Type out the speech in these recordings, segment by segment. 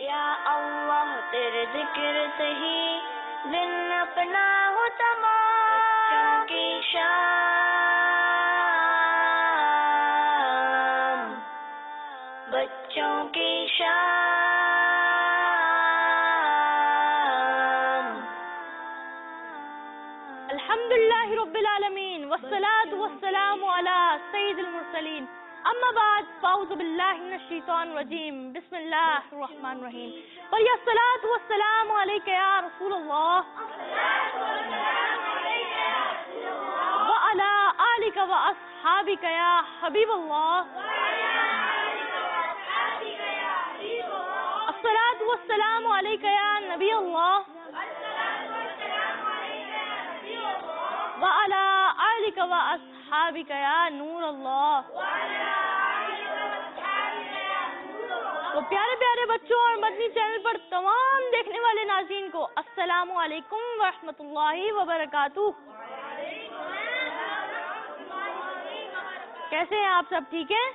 یا اللہ تیرے ذکر سے ہی دن اپنا ہو تمام کی شام، بچوں کی شام۔ الحمدللہ رب العالمین والصلاة والسلام علی سید المرسلین، اما بعد فاعوذ باللہ من الشیطان الرجیم، بسم اللہ الرحمن الرحیم۔ فیا الصلاة والسلام علیک یا رسول اللہ وعلی آلک واصحابک یا حبیب اللہ، الصلاة والسلام علیک یا نبی اللہ وعلی آلک واصحابک یا نور اللہ۔ تو پیارے پیارے بچوں اور مدنی چینل پر تمام دیکھنے والے ناظرین کو السلام علیکم ورحمۃ اللہ وبرکاتہ۔ کیسے ہیں آپ سب؟ ٹھیک ہیں؟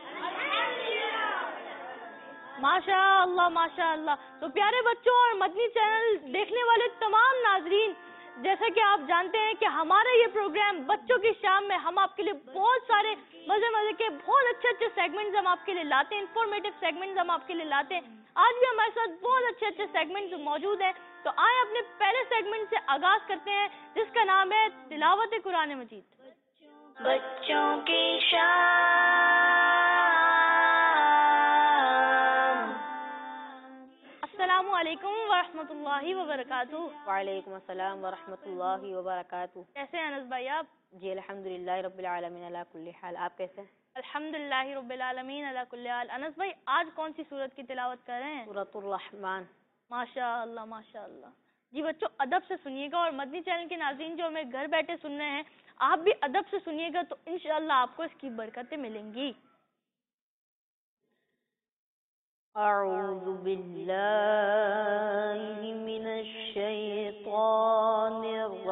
ماشاء اللہ ماشاء اللہ۔ تو پیارے بچوں اور مدنی چینل دیکھنے والے تمام ناظرین، جیسا کہ آپ جانتے ہیں کہ ہمارا یہ پروگرام بچوں کی شام میں ہم آپ کے لیے بہت سارے مزے کے بہت اچھے سیگمنٹس ہم آپ کے لیے لاتے ہیں، انفارمیٹیو سیگمنٹس ہم آپ کے لیے لاتے ہیں۔ آج بھی ہمارے ساتھ بہت اچھے سیگمنٹس موجود ہیں، تو آئیں اپنے پہلے سیگمنٹ سے آغاز کرتے ہیں جس کا نام ہے تلاوت قرآن مجید۔ بچوں کی شام۔ السلام علیکم ورحمۃ اللہ وبرکاتہ۔ وعلیکم السلام ورحمۃ اللہ وبرکاتہ۔ کیسے ہیں انس بھائی آپ؟ جی الحمدللہ رب العالمین علی کل حال، آپ کیسے ہیں؟ الحمدللہ رب العالمین علی کل حال۔ انس بھائی آج کون سی سورت کی تلاوت کر رہے ہیں؟ سورۃ الرحمن۔ ماشاء اللہ ماشاء اللہ۔ جی بچوں ادب سے سنیے گا، اور مدنی چینل کے ناظرین جو ہمیں گھر بیٹھے سن رہے ہیں آپ بھی ادب سے سنیے گا، تو انشاءاللہ آپ کو اس کی برکتیں ملیں گی۔ اعوذ باللہ من الشیطان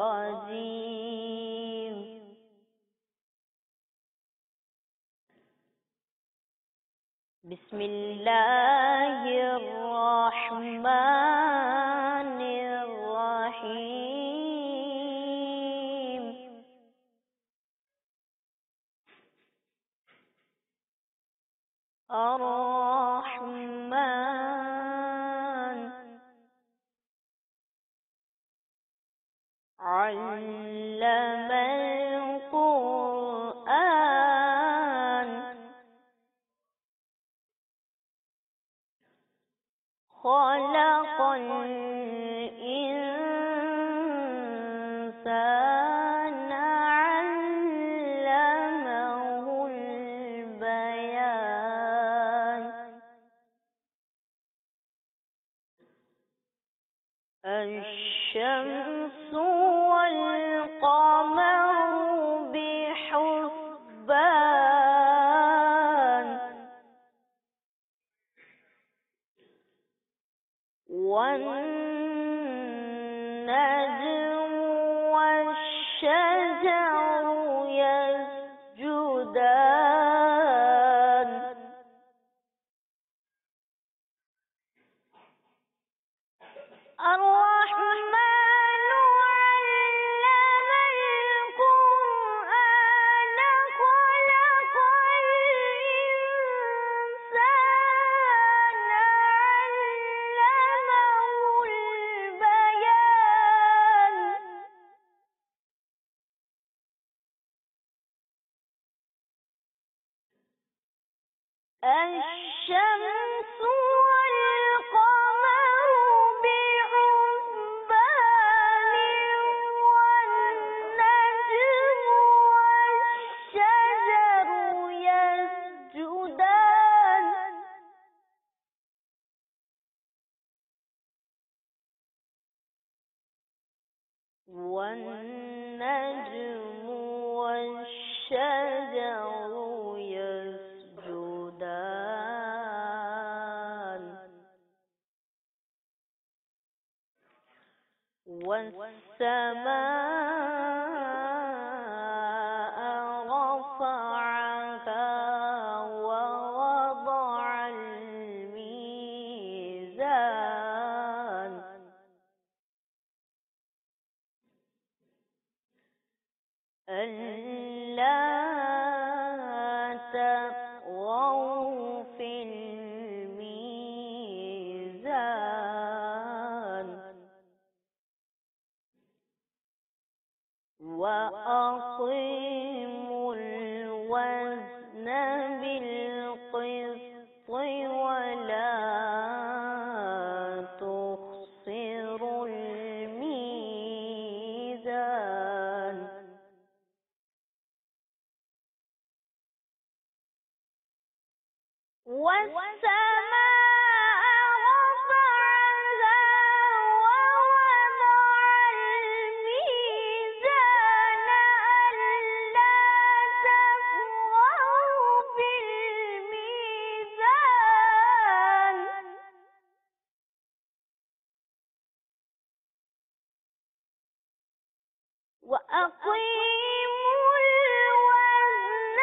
الرجیم، بسم اللہ الرحمن الرحیم، الرحمن علم القرآن، خلق الإنسان علمه البيان، الشمس والقمر بحسبان، والنجم والشجر يسجدان، الرحمن علم القرآن، خلق الإنسان علمه البيان، الشمس والقمر بحسبان، والنجم والشجر يسجدان، والنجم والشجر يسجدان، والسماء رفعها ووضع الميزان، ألا تطغوا في الميزان وأقيموا الوزن بالقسط ولا تخسروا الميزان والسماء رفعها ووضع الميزان ألا تطغوا في الميزان وأقيموا الوزن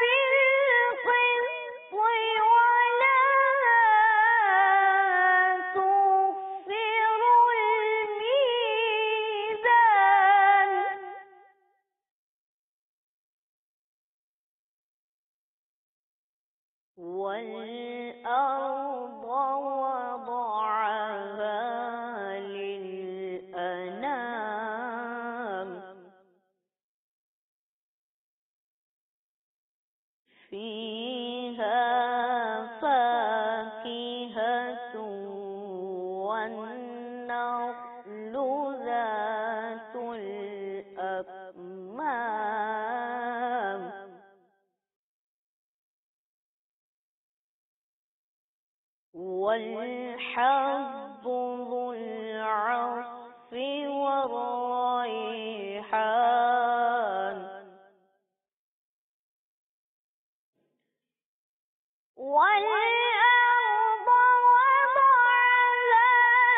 بالقسط ولا تخسروا الميزان والأرض وضعها للأنام فيها فاكهة والنخل ذات الأكمام والحب ذو العصف والريحان والأرض وضعها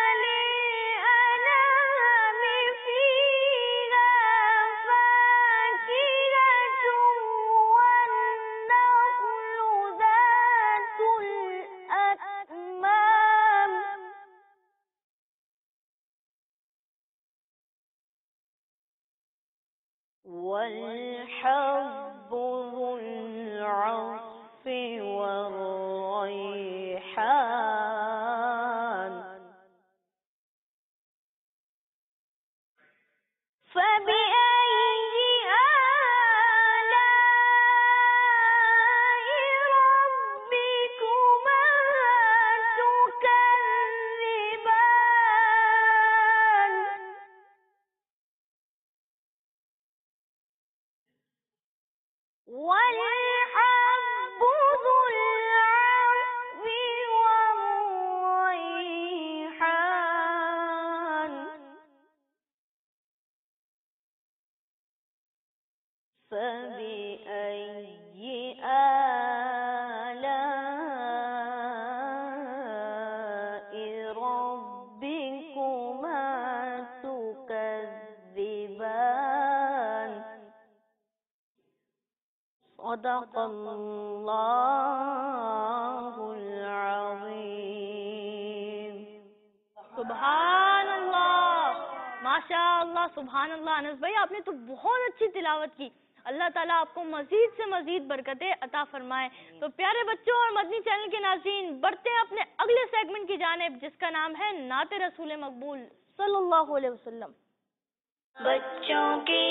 للأنام فيها فاكهة والنخل ذات الأكمام والحب ذو العصف والريحان فبأي آلاء ربكما تكذبان والحب ذو العصف والريحان فبأي آلاء ربكما تكذبان صدق الله العظيم सुभान अल्लाह, माशा अल्लाह, सुभान अल्लाह। अनस भाई आपने तो बहुत अच्छी तिलावत की। अल्लाह ताला आपको मजीद से मजीद बरकतें अता फरमाए। तो प्यारे बच्चों और मदनी चैनल के नाज़रीन, बढ़ते हैं अपने अगले सेगमेंट की जानिब जिसका नाम है नाते रसूल मकबूल सल्लल्लाहु अलैहि वसल्लम। बच्चों की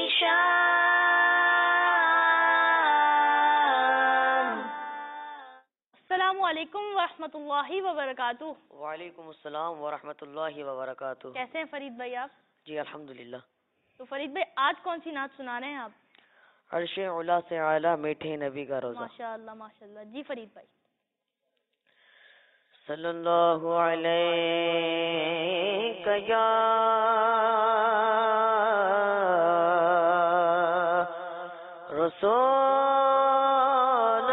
शान। अस्सलामु अलैकुम वरहमतुल्लाहि वबरकातुह। वालेकुम अस्सलाम वरहमतुल्लाहि वबरकातुह। कैसे हैं फरीद भाई आप? जी अल्हम्दुलिल्लाह। तो फरीद भाई आज कौन सी नात सुना रहे हैं आप? अर्शे उला से आला मीठे नबी का रोजा। माशाअल्लाह माशाअल्लाह। जी फरीद भाई। सल्लल्लाहु अलैका या रसूल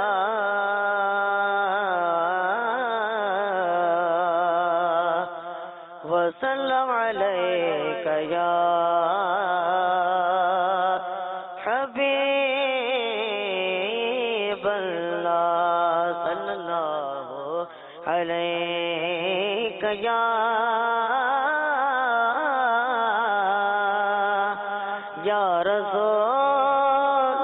अल्लाह वसल्लम अलैका या हबीब अल्लाह सल्लल्लाहु अलैहि علیک یا رسول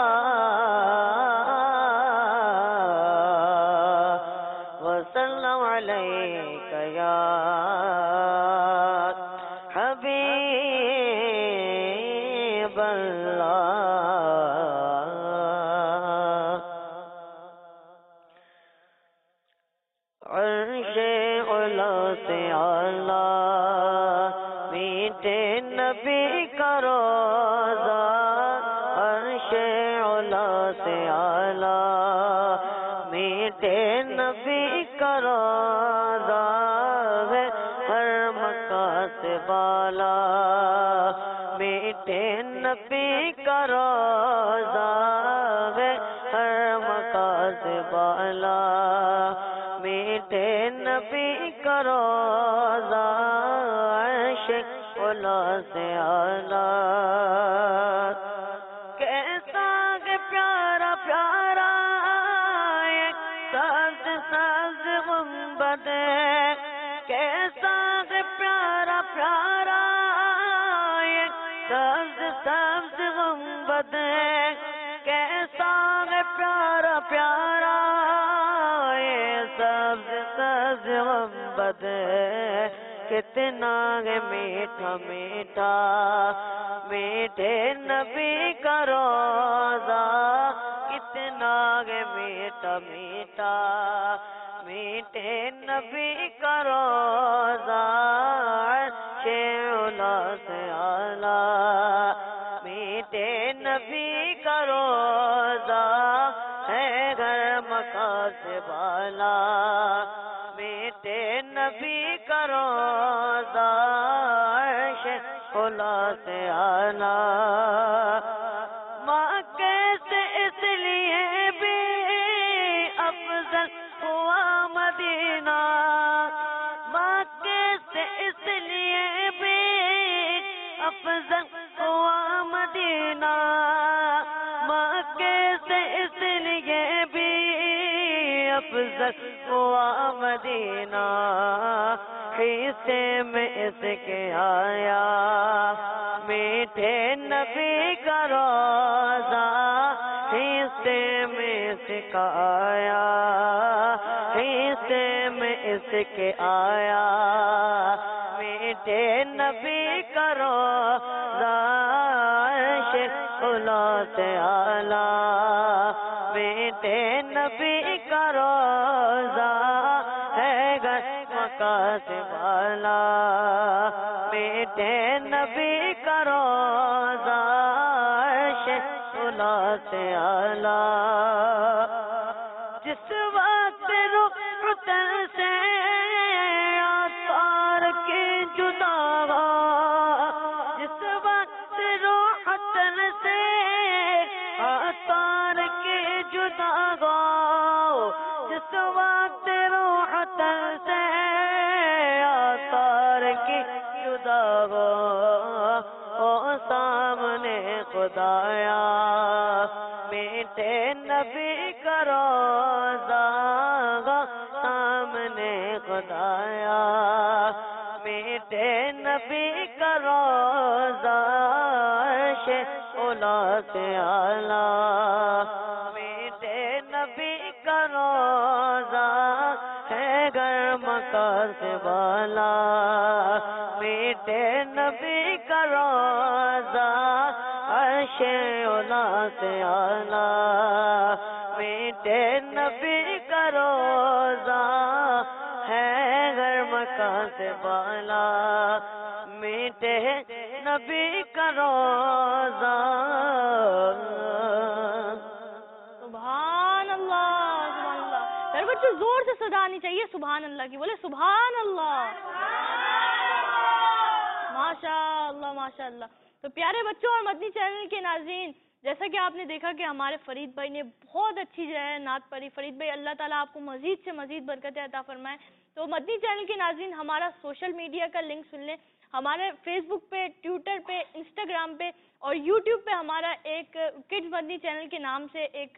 اللہ وسلم علیک یا حبیب اللہ. عرش علا سے اعلیٰ میٹھے نبی کا روضہ. عرش علا سے اعلیٰ میٹھے نبی کا روضہ ہے. ہر مکان سے بالا میٹھے نبی کا روضہ ہے. ہر مکان سے بالا میٹھے نبی کا روضہ. عرش علا سے اعلیٰ کیسا کہ پیارا پیارا ایک سبز سبز گنبد ہے. کیسا کہ پیارا پیارا ایک سبز سبز گنبد ہے. کیسا کہ پیارا پیارا سبز سبز گنبد ہے. کتنا ہے میٹھا میٹھا میٹھے نبی کا روضہ. کتنا ہے میٹھا میٹھا میٹھے نبی کا روضہ. عرش علا سے اعلیٰ میٹھے نبی کا روضہ ہے. گھر مکان سے بالا میٹھے نبی کا روضہ. عرش علا سے اعلیٰ مکے سے اس لیے بھی افضل ہوا مدینہ. مکے سے اس لیے بھی افضل ہوا مدینہ. مکے سے اس لیے بھی افضل ہوا مدینہ. حصے میں اس کے آیا میٹھے نبی کا روضہ. حصے میں اس کا آیا حصے میں اس کے آیا میٹھے نبی کا روضہ. عرش علا سے اعلیٰ میٹھے نبی کا روضہ ہے. گھر مکان سے بالا میٹھے نبی کا روضہ. عرش علا سے اعلیٰ جس وقت رخ تن سے آثار کی جدا ہو. جس وقت روح تن سے آثار کی جدا ہو. جس وقت روح تن سے آثار کی جدا ہو. او سامنے خدایا میٹھے نبی کا روضہ. سامنے خدایا میٹھے نبی کا روضہ. عرش علا سے اعلیٰ میٹھے نبی کا روضہ ہے. گھر مکان سے بالا میٹھے نبی کا روضہ. عرش علا سے اعلیٰ میٹھے نبی کا روضہ ہے. گھر مکان سے بالا میٹھے نبی کا روضہ. سبحان اللہ سبحان اللہ. میرے بچے زور سے صدا آنی چاہیے سبحان اللہ کی. بولے سبحان اللہ. ماشاء اللہ ماشاء اللہ. تو پیارے بچوں اور مدنی چینل کے ناظرین، جیسا کہ آپ نے دیکھا کہ ہمارے فرید بھائی نے بہت اچھی جو ہے نعت پڑھی. فرید بھائی اللہ تعالیٰ آپ کو مزید سے مزید برکتیں عطا فرمائے. تو مدنی چینل کے ناظرین ہمارا سوشل میڈیا کا لنک سن لیں. ہمارے فیس بک پہ، ٹویٹر پہ، انسٹاگرام پہ اور یوٹیوب پہ ہمارا ایک کڈز مدنی چینل کے نام سے ایک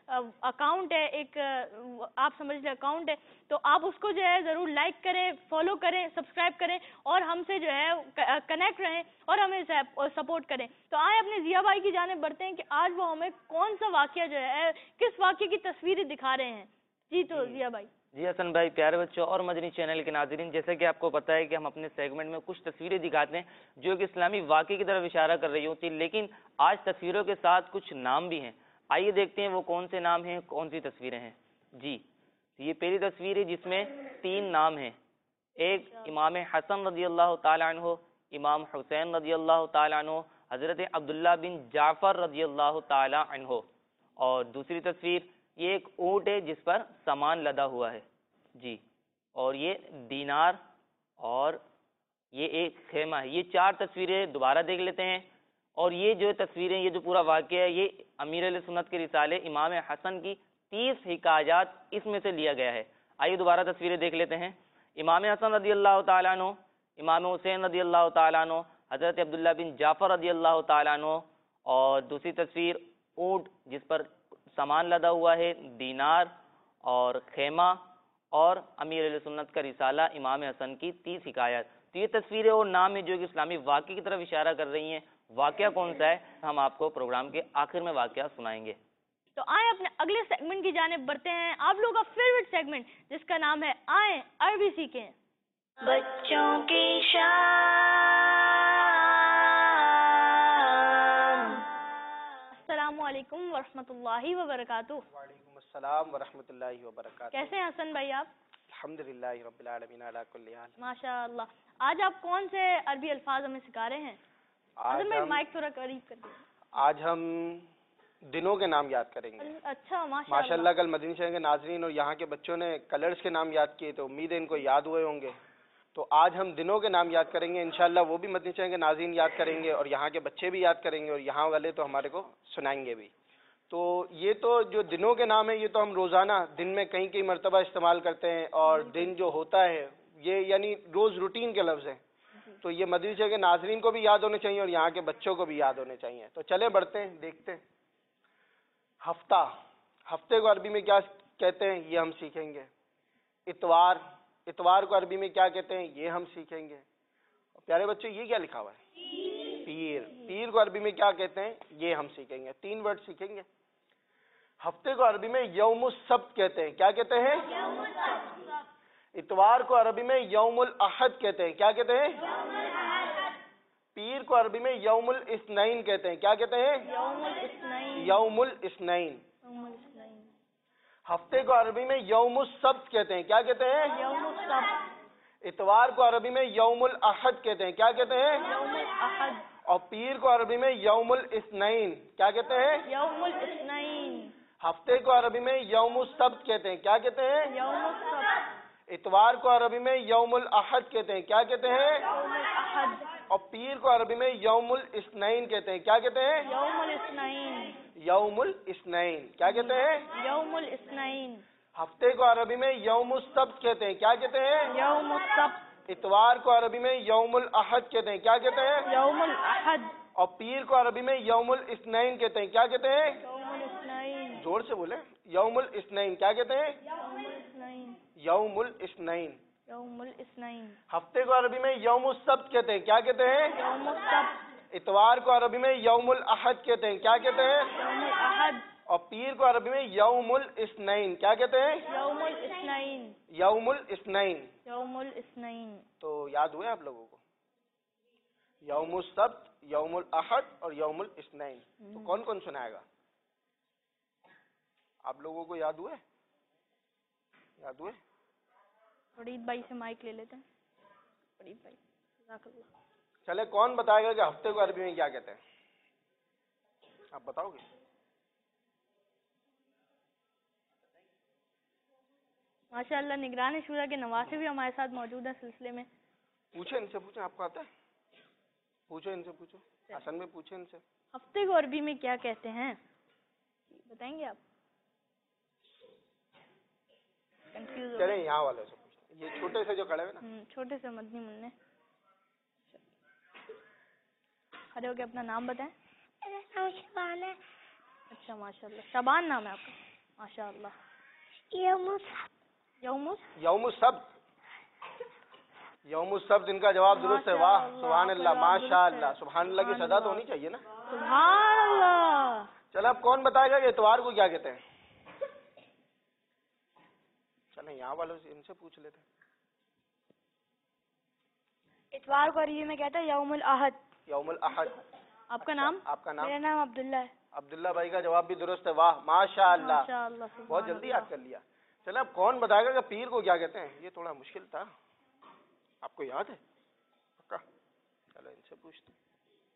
اکاؤنٹ ہے, ایک آپ سمجھ لیں اکاؤنٹ ہے, تو آپ اس کو جو ہے ضرور لائک کریں, فالو کریں, سبسکرائب کریں اور ہم سے جو ہے کنیکٹ رہیں اور ہمیں سپورٹ کریں. تو آئے اپنے ضیاء بھائی کی جانب بڑھتے ہیں کہ آج وہ ہمیں کون سا واقعہ جو ہے, کس واقعے کی تصویریں دکھا رہے ہیں. جی تو ضیاء بھائی. جی حسن بھائی, پیارے بچوں اور مدنی چینل کے ناظرین, جیسا کہ آپ کو پتہ ہے کہ ہم اپنے سیگمنٹ میں کچھ تصویریں دکھاتے ہیں جو کہ اسلامی واقعے کی طرف اشارہ کر رہی ہوتی ہیں, لیکن آج تصویروں کے ساتھ کچھ نام بھی ہیں. آئیے دیکھتے ہیں وہ کون سے نام ہیں, کون سی تصویریں ہیں. جی, یہ پہلی تصویر ہے جس میں 3 نام ہیں. ایک امام حسن رضی اللہ تعالیٰ عنہ, امام حسین رضی اللہ تعالیٰ عنہ, حضرت عبداللہ بن جعفر رضی اللہ تعالیٰ عنہ. اور دوسری تصویر, یہ ایک اونٹ ہے جس پر سامان لدا ہوا ہے. جی, اور یہ دینار اور یہ ایک خیمہ ہے. یہ 4 تصویریں دوبارہ دیکھ لیتے ہیں. اور یہ جو تصویریں, یہ جو پورا واقعہ ہے, یہ امیر علیہ سنت کے رسالے امام حسن کی 30 حکایات اس میں سے لیا گیا ہے. آئیے دوبارہ تصویریں دیکھ لیتے ہیں. امام حسن رضی اللہ تعالیٰ عنہ, امام حسین رضی اللہ تعالیٰ عنہ, حضرت عبداللہ بن جعفر رضی اللہ تعالیٰ عنہ. اور دوسری تصویر اونٹ جس پر سامان لدا ہوا ہے, دینار اور خیمہ, اور امیر علیہ سنت کا رسالہ امام حسن کی 30 حکایات. تو یہ تصویریں اور نام ہیں جو کہ اسلامی واقعے کی طرف اشارہ کر رہی ہیں. واقعہ کون سا ہے ہم آپ کو پروگرام کے آخر میں واقعہ سنائیں گے. تو آئیں اپنے اگلے سیگمنٹ کی جانب بڑھتے ہیں, آپ لوگوں کا فیوریٹ سیگمنٹ جس کا نام ہے آئیں عربی سیکھیں. بچوں کی شان. السلام علیکم ورحمۃ اللہ وبرکاتہ. وعلیکم السلام ورحمۃ اللہ وبرکاتہ. کیسے ہیں حسن بھائی آپ؟ الحمدللہ رب العالمین علی کل حال. ماشاء اللہ. آج آپ کون سے عربی الفاظ ہمیں سکھا رہے ہیں؟ مائک تھوڑا قریب کر دیں. آج ہم دنوں کے نام یاد کریں گے. اچھا, ماشاء اللہ. کل مدنی چینل کے ناظرین اور یہاں کے بچوں نے کلرز کے نام یاد کیے, تو امید ہے ان کو یاد ہوئے ہوں گے. تو آج ہم دنوں کے نام یاد کریں گے انشاءاللہ. وہ بھی مدنی چینل کے ناظرین یاد کریں گے اور یہاں کے بچے بھی یاد کریں گے اور یہاں والے تو ہمارے کو سنائیں گے بھی. تو یہ تو جو دنوں کے نام ہیں یہ تو ہم روزانہ دن میں کئی مرتبہ استعمال کرتے ہیں, اور دن جو ہوتا ہے یہ یعنی روز روٹین کے لفظ ہیں. تو یہ مدنی چینل کے ناظرین کو بھی یاد ہونے چاہیے اور یہاں کے بچوں کو بھی یاد ہونے چاہیے. تو چلے بڑھتے ہیں, دیکھتے ہیں. ہفتہ, ہفتے کو عربی میں کیا کہتے ہیں یہ ہم سیکھیں گے. اتوار, اتوار کو عربی میں کیا کہتے ہیں یہ ہم سیکھیں گے. پیارے بچوں یہ کیا لکھا ہوا ہے؟ پیر. پیر کو عربی میں کیا کہتے ہیں یہ ہم سیکھیں گے. 3 ورڈ سیکھیں گے. ہفتے کو عربی میں یوم السبت کہتے ہیں. کیا کہتے ہیں؟ اتوار کو عربی میں یوم الاحد کہتے ہیں. کیا کہتے ہیں؟ پیر کو عربی میں یوم الاثنین کہتے ہیں. کیا کہتے ہیں؟ یوم الاثنین. ہفتے کو عربی میں یوم السبت کہتے ہیں. کیا کہتے ہیں؟ یوم السبت. اتوار کو عربی میں یوم الاحد کہتے ہیں. کیا کہتے ہیں؟ یوم الاحد. اور پیر کو عربی میں یوم الاثنین. کیا کہتے ہیں؟ یوم الاثنین. ہفتے کو عربی میں یوم السبت کہتے ہیں. کیا کہتے ہیں؟ یوم السبت. اتوار کو عربی میں یوم الاحد کہتے ہیں. کیا کہتے ہیں؟ یوم الاحد. اور پیر کو عربی میں یوم الاثنین کہتے ہیں. کیا کہتے ہیں؟ یوم الاثنین. یوم الاثنین. کیا کہتے ہیں؟ یوم الاثنین. ہفتے کو عربی میں یوم السبت کہتے ہیں. کیا کہتے ہیں؟ یوم السبت. اتوار کو عربی میں یوم الاحد کہتے ہیں. کیا کہتے ہیں؟ یوم الاحد. اور پیر کو عربی میں یوم الاثنین کہتے ہیں. کیا کہتے ہیں؟ یوم الاثنین. زور سے بولیں. یوم الاثنین. کیا کہتے ہیں؟ یوم الاثنین. یوم الاثنین. یوم الاثنین. ہفتے کو عربی میں یوم السبت کہتے ہیں. کیا کہتے ہیں؟ یوم السبت. اتوار کو عربی میں یوم الاحد کہتے ہیں. کیا کہتے ہیں؟ یوم الاحد. اور پیر کو عربی میں یوم الاثنین. کیا کہتے ہیں؟ یوم الاثنین. یوم الاثنین. یوم الاثنین. تو یاد ہوئے آپ لوگوں کو؟ یوم السبت, یوم الاحد اور یوم الاثنین. تو کون کون سنائے گا؟ آپ لوگوں کو یاد ہوئے؟ یاد ہوئے؟ فرید بھائی سے مائک لے لیتے ہیں. فرید بھائی جزاک اللہ. چلے کون بتائے گا کہ ہفتے کو عربی میں کیا کہتے ہیں؟ آپ بتاؤ گے؟ ماشاء اللہ نگران شورا کے نواسے بھی ہمارے ساتھ موجود ہیں سلسلے میں. پوچھیں ان سے, پوچھیں. آپ کو آتا ہے؟ پوچھو ان سے, پوچھو. حسن میں پوچھیں ان سے. ہفتے کو عربی میں کیا کہتے ہیں بتائیں گے آپ؟ چلیں یہاں والے سے پوچھیں. یہ چھوٹے سے جو کھڑے ہوئے نا, چھوٹے سے مدنی منع. کھڑے ہو کے اپنا نام بتائیں. اچھا ماشاء اللہ. شبان نام ہے آپ کا؟ माशाअल्लाह। यौमुस सब्त, इनका जवाब दुरुस्त है। वाह, सुभान अल्लाह, माशाअल्लाह। सुभान अल्लाह की सदा तो होनी चाहिए ना। सुभान अल्लाह। चलो अब कौन बताएगा कि इतवार को क्या कहते हैं? चलो यहाँ वालों से, इनसे पूछ लेते हैं। इतवार को अरबी में कहते हैं यौमुल अहद। यौमुल अहद। आपका नाम? आपका नाम? मेरा नाम अब्दुल्ला है। अब्दुल्ला भाई का जवाब भी दुरुस्त है। वाह, माशाअल्लाह, माशाअल्लाह, बहुत जल्दी याद कर लिया। चलो अब कौन बताएगा कि पीर को क्या कहते हैं? ये थोड़ा मुश्किल था, आपको याद है पक्का? चलो इनसे पूछते हैं।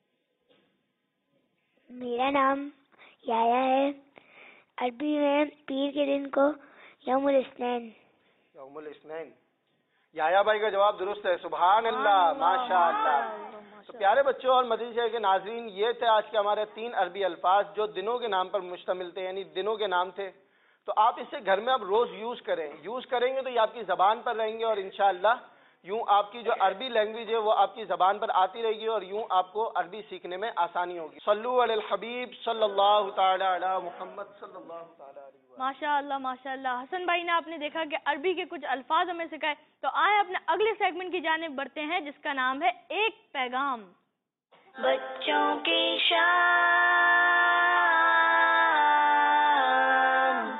मेरा नाम याया है। अरबी में पीर के दिन को यौमुल इस्नैन। यौमुल इस्नैन। याया भाई का जवाब दुरुस्त है। सुभान अल्लाह, माशाअल्लाह। तो प्यारे बच्चों और मदनी शहर के नाजरीन, ये थे आज के हमारे 3 अरबी अल्फाज जो दिनों के नाम पर मुश्तमिल थे, यानी दिनों के नाम थे। तो आप इसे घर में अब रोज यूज करें। यूज करेंगे तो ये आपकी जबान पर रहेंगे और इंशाअल्लाह यूं आपकी जो अरबी लैंग्वेज है वो आपकी जबान पर आती रहेगी और यूं आपको अरबी सीखने में आसानी होगी। सल्लु अलल हबीब सल्लल्लाहु तआला अला मुहम्मद सल्लल्लाहु तआला अलैहि वसल्लम। माशाअल्लाह, माशाअल्लाह। हसन भाई ने आपने देखा कि अरबी के कुछ अल्फाज हमें सिखाए। तो आए अपने अगले सेगमेंट की जानिब बढ़ते हैं, जिसका नाम है एक पैगाम। बच्चों की शान।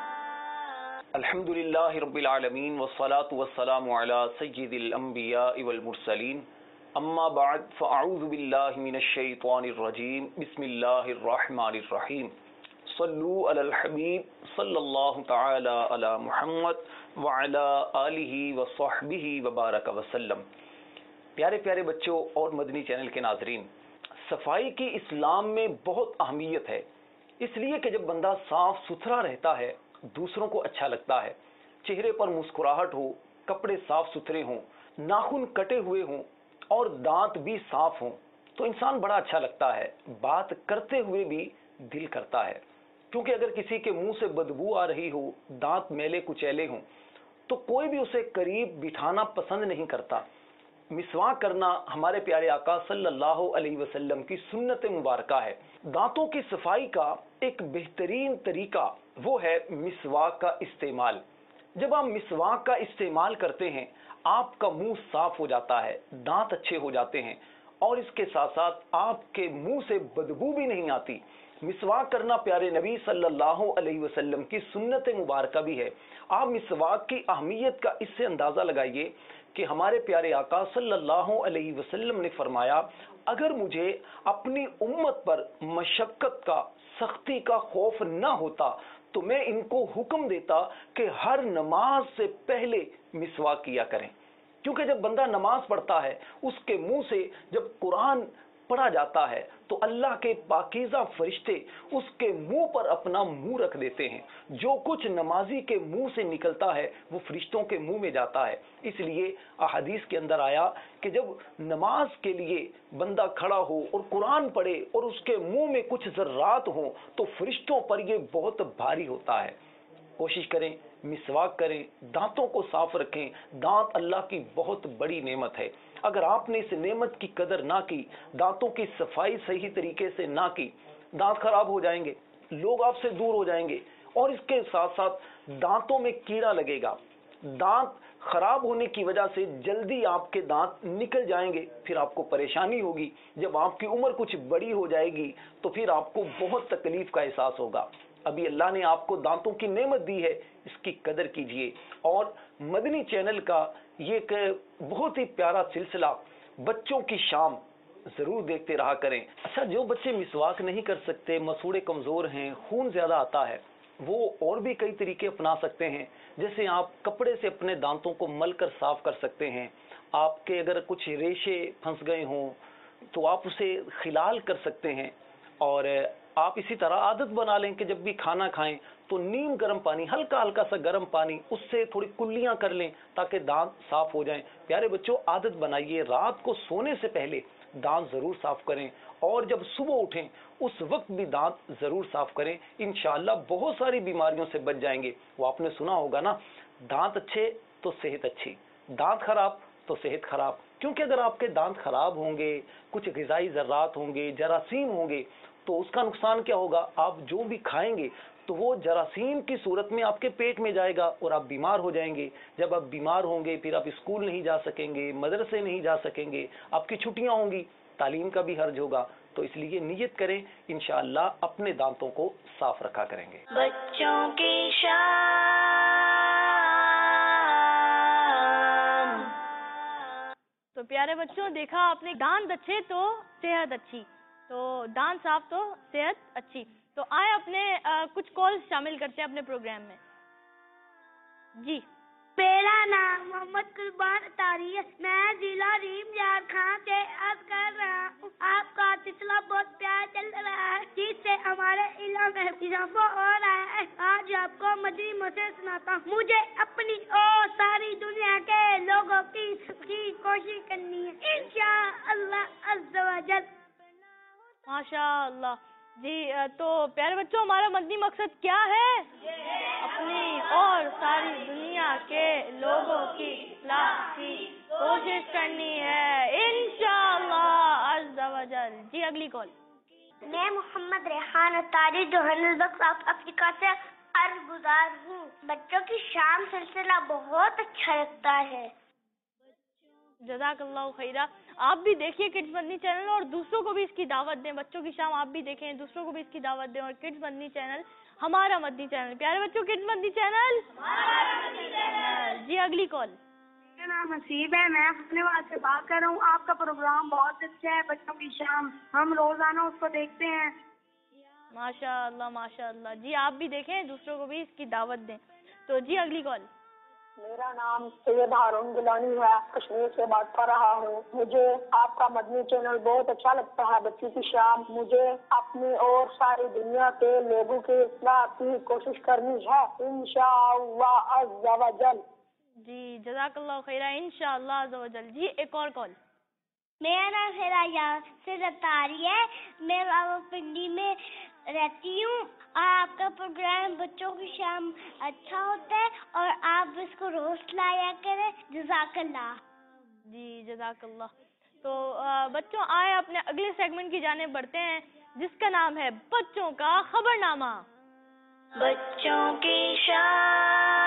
अल्हम्दुलिल्लाहि रब्बिल आलमीन वस्सलातु वस्सलामु अला सय्यिदिल अंबिया वल मुरसलीन अम्मा बाद फ़अऊज़ु बिल्लाहि मिनश शैतानिर रजीम बिस्मिल्लाहिर रहमानिर रहीम सल्लु अलल हबीब सल्लल्लाहु तआला अला मुहम्मद व अला आलिहि व सहबिहि व बारक वसल्लम। प्यारे प्यारे बच्चों और मदनी चैनल के नाजरीन, सफाई की इस्लाम में बहुत अहमियत है, इसलिए कि जब बंदा साफ सुथरा रहता है दूसरों को अच्छा लगता है। चेहरे पर मुस्कुराहट हो, कपड़े साफ सुथरे हों, नाखून कटे हुए हों और दांत भी साफ हों तो इंसान बड़ा अच्छा लगता है। बात करते हुए भी दिल करता है, क्योंकि अगर किसी के मुंह से बदबू आ रही हो, दांत मैले कुचैले हों तो कोई भी उसे करीब बिठाना पसंद नहीं करता। मिसवाक करना हमारे प्यारे आका सल्लल्लाहु अलैहि वसल्लम की सुन्नत मुबारका है। दांतों की सफाई का एक बेहतरीन तरीका वो है मिसवाक का इस्तेमाल। जब आप मिसवाक का इस्तेमाल करते हैं आपका मुंह साफ हो जाता है, दांत अच्छे हो जाते हैं और इसके साथ साथ आपके मुंह से बदबू भी नहीं आती। मिसवाक करना प्यारे नबी सल्लल्लाहु अलैहि वसल्लम की सुन्नत मुबारका भी है। आप मिसवाक की अहमियत का इससे अंदाजा लगाइए कि हमारे प्यारे आका सल्लल्लाहु अलैहि वसल्लम ने फरमाया, अगर मुझे अपनी उम्मत पर मशक्कत का, सख्ती का खौफ न होता तो मैं इनको हुक्म देता कि हर नमाज से पहले मिसवाक किया करें। क्योंकि जब बंदा नमाज पढ़ता है उसके मुंह से जब कुरान पढ़ा जाता है तो अल्लाह के पाकीज़ा फरिश्ते उसके मुंह पर अपना मुंह रख देते हैं। जो कुछ नमाजी के मुंह से निकलता है वो फरिश्तों के मुंह में जाता है। इसलिए हदीस के अंदर आया कि जब नमाज के लिए बंदा खड़ा हो और कुरान पढ़े और उसके मुंह में कुछ ज़र्रात हो तो फरिश्तों पर ये बहुत भारी होता है। कोशिश करें, मिसवाक करें, दांतों को साफ रखें। दांत अल्लाह की बहुत बड़ी नेमत है। अगर आपने इस नेमत की कदर ना की, दांतों की सफाई सही तरीके से ना की, दांत खराब हो जाएंगे, लोग आपसे दूर हो जाएंगे और इसके साथ साथ दांतों में कीड़ा लगेगा। दांत खराब होने की वजह से जल्दी आपके दांत निकल जाएंगे, फिर आपको परेशानी होगी। जब आपकी उम्र कुछ बड़ी हो जाएगी तो फिर आपको बहुत तकलीफ का एहसास होगा। अभी अल्लाह ने आपको दांतों की नेमत दी है, इसकी कदर कीजिए। और मदनी चैनल का ये एक बहुत ही प्यारा सिलसिला बच्चों की शाम जरूर देखते रहा करें। अच्छा, जो बच्चे मिसवाक नहीं कर सकते, मसूड़े कमजोर हैं, खून ज्यादा आता है, वो और भी कई तरीके अपना सकते हैं। जैसे आप कपड़े से अपने दांतों को मलकर साफ कर सकते हैं। आपके अगर कुछ रेशे फंस गए हों तो आप उसे खिलाल कर सकते हैं। और आप इसी तरह आदत बना लें कि जब भी खाना खाएं तो नीम गर्म पानी, हल्का हल्का सा गर्म पानी, उससे थोड़ी कुल्लियां कर लें ताकि दांत साफ हो जाएं। प्यारे बच्चों, आदत बनाइए, रात को सोने से पहले दांत जरूर साफ करें और जब सुबह उठें उस वक्त भी दांत जरूर साफ करें। इंशाअल्लाह बहुत सारी बीमारियों से बच जाएंगे। वो आपने सुना होगा ना, दांत अच्छे तो सेहत अच्छी, दांत खराब तो सेहत खराब। क्योंकि अगर आपके दांत खराब होंगे, कुछ ग़िज़ाई ज़र्रात होंगे, जरासीम होंगे तो تو اس کا نقصان کیا ہوگا؟ آپ جو بھی کھائیں گے تو وہ جراثیم کی صورت میں آپ کے پیٹ میں جائے گا اور آپ بیمار ہو جائیں گے. جب آپ بیمار ہوں گے پھر آپ اسکول نہیں جا سکیں گے, مدرسے نہیں جا سکیں گے, آپ کی چھٹیاں ہوں گی, تعلیم کا بھی حرج ہوگا. تو اس لیے نیت کریں, انشاءاللہ اپنے دانتوں کو صاف رکھا کریں گے. بچوں کی شام. تو پیارے بچوں, دیکھا آپ نے, دانت اچھے تو صحت اچھی, تو دانت صاف تو صحت اچھی. تو آئے اپنے کچھ کال شامل کرتے ہیں اپنے پروگرام میں. جی, میرا نام محمد قربان اطاری ہے. میں ضلع ریم جھارکھنڈ سے عرض کر رہا ہوں. آپ کا سلسلہ بہت پیارا چل رہا ہے جس سے ہمارے علم میں اضافہ ہو رہا ہے. آج آپ کو مدنی مسئلہ سناتا ہوں. مجھے اپنی اور ساری دنیا کے لوگوں کی کوشش کرنی ہے انشاءاللہ عز و جل. ماشاء اللہ. جی, تو پیارے بچوں, ہمارا مدنی مقصد کیا ہے؟ اپنی اور ساری دنیا کے لوگوں کی اصلاح کی کوشش کرنی ہے انشاءاللہ عز و جل. جی, اگلی کال. میں Muhammad Rehan Attari Johannesburg South Africa سے عرض گزار ہوں. بچوں کی شام سلسلہ بہت اچھا لگتا ہے. جزاک اللہ خیرہ. آپ بھی دیکھیے کڈز مدنی چینل اور دوسروں کو بھی اس کی دعوت دیں. بچوں کی شام آپ بھی دیکھیں, دوسروں کو بھی اس کی دعوت دیں. اور کڈز مدنی چینل ہمارا مدنی چینل. پیارے بچوں, کڈز مدنی چینل. جی, اگلی کال. میرا نام حسیب ہے, میں اپنے والد سے بات کر رہا ہوں. آپ کا پروگرام بہت اچھا ہے, بچوں کی شام, ہم روزانہ اس کو دیکھتے ہیں. ماشاء اللہ ماشاء اللہ. جی, آپ بھی دیکھیں, دوسروں کو بھی اس کی دعوت دیں. تو جی, اگلی کال. میرا نام سید ہارون گیلانی ہے, کشمیر سے بات کر رہا ہوں. مجھے آپ کا مدنی چینل بہت اچھا لگتا ہے. بچوں کی شام, مجھے اپنی اور ساری دنیا کے لوگوں کی اصلاح کی کوشش کرنی ہے انشاءاللہ عز و جل. جی, جزاک اللہ خیرہ انشاءاللہ عز و جل. جی, ایک اور کال. میرا نام یاسر اطاری ہے. میں راولپنڈی میں رہتی ہوں. آپ کا پروگرام بچوں کی شام اچھا ہوتا ہے اور آپ اس کو روز لایا کریں. جزاک اللہ. جی, جزاک اللہ. تو بچوں, آئے اپنے اگلے سیگمنٹ کی جانب بڑھتے ہیں جس کا نام ہے بچوں کا خبر نامہ. بچوں کی شام.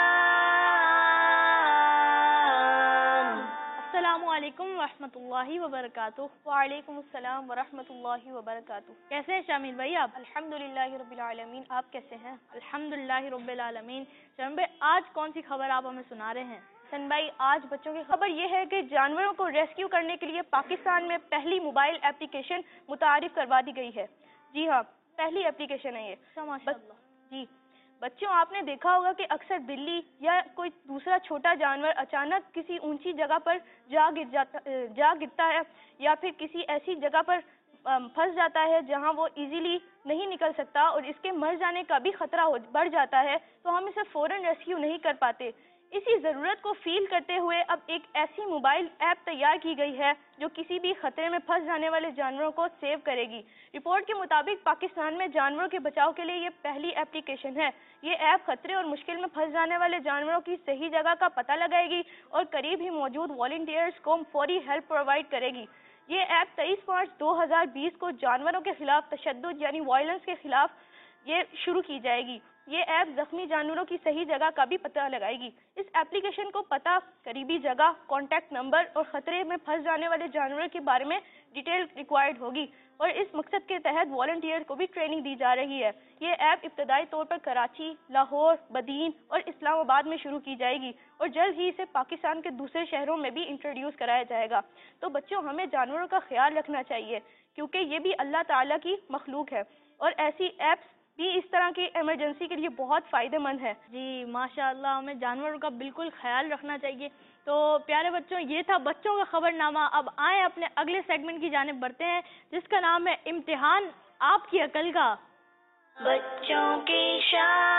السلام علیکم ورحمۃ اللہ وبرکاتہ. وعلیکم السلام ورحمۃ اللہ وبرکاتہ. کیسے ہیں شامل بھائی آپ؟ الحمدللہ رب العالمین. آپ کیسے ہیں؟ الحمدللہ رب العالمین. شامل بھائی, آج کون سی خبر آپ ہمیں سنا رہے ہیں؟ حسن بھائی, آج بچوں کی خبر یہ ہے کہ جانوروں کو ریسکیو کرنے کے لیے پاکستان میں پہلی موبائل اپلیکیشن متعارف کروا دی گئی ہے. جی ہاں, پہلی اپلیکیشن ہے یہ. جی بچوں, آپ نے دیکھا ہوگا کہ اکثر بلی یا کوئی دوسرا چھوٹا جانور اچانک کسی اونچی جگہ پر جا گرتا ہے یا پھر کسی ایسی جگہ پر پھنس جاتا ہے جہاں وہ ایزیلی نہیں نکل سکتا اور اس کے مر جانے کا بھی خطرہ بڑھ جاتا ہے, تو ہم اسے فوراً ریسکیو نہیں کر پاتے. اسی ضرورت کو فیل کرتے ہوئے اب ایک ایسی موبائل ایپ تیار کی گئی ہے جو کسی بھی خطرے میں پھنس جانے والے جانوروں کو سیو کرے گی. رپورٹ کے مطابق پاکستان میں جانوروں کے بچاؤ کے لیے یہ پہلی اپلیکیشن ہے. یہ ایپ خطرے اور مشکل میں پھنس جانے والے جانوروں کی صحیح جگہ کا پتہ لگائے گی اور قریب ہی موجود والنٹیئرز کو فوری ہیلپ پرووائڈ کرے گی. یہ ایپ 23 مارچ 2020 کو جانوروں کے خلاف تشدد یعنی وائلنس کے خلاف یہ شروع کی جائے گی. یہ ایپ زخمی جانوروں کی صحیح جگہ کا بھی پتہ لگائے گی. اس اپلیکیشن کو پتہ, قریبی جگہ, کانٹیکٹ نمبر اور خطرے میں پھنس جانے والے جانوروں کے بارے میں ڈیٹیل ریکوائرڈ ہوگی اور اس مقصد کے تحت والنٹیئر کو بھی ٹریننگ دی جا رہی ہے. یہ ایپ ابتدائی طور پر کراچی, لاہور, بدین اور اسلام آباد میں شروع کی جائے گی اور جلد ہی اسے پاکستان کے دوسرے شہروں میں بھی انٹروڈیوس کرایا جائے گا. تو بچوں, ہمیں جانوروں کا خیال رکھنا چاہیے کیونکہ یہ بھی اللہ تعالیٰ کی مخلوق ہے اور ایسی ایپس بھی اس طرح کی ایمرجنسی کے لیے بہت فائدہ مند ہے. جی ماشاء اللہ, ہمیں جانوروں کا بالکل خیال رکھنا چاہیے. تو پیارے بچوں, یہ تھا بچوں کا خبر نامہ. اب آئیں اپنے اگلے سیگمنٹ کی جانب بڑھتے ہیں جس کا نام ہے امتحان آپ کی عقل کا. بچوں کی شام.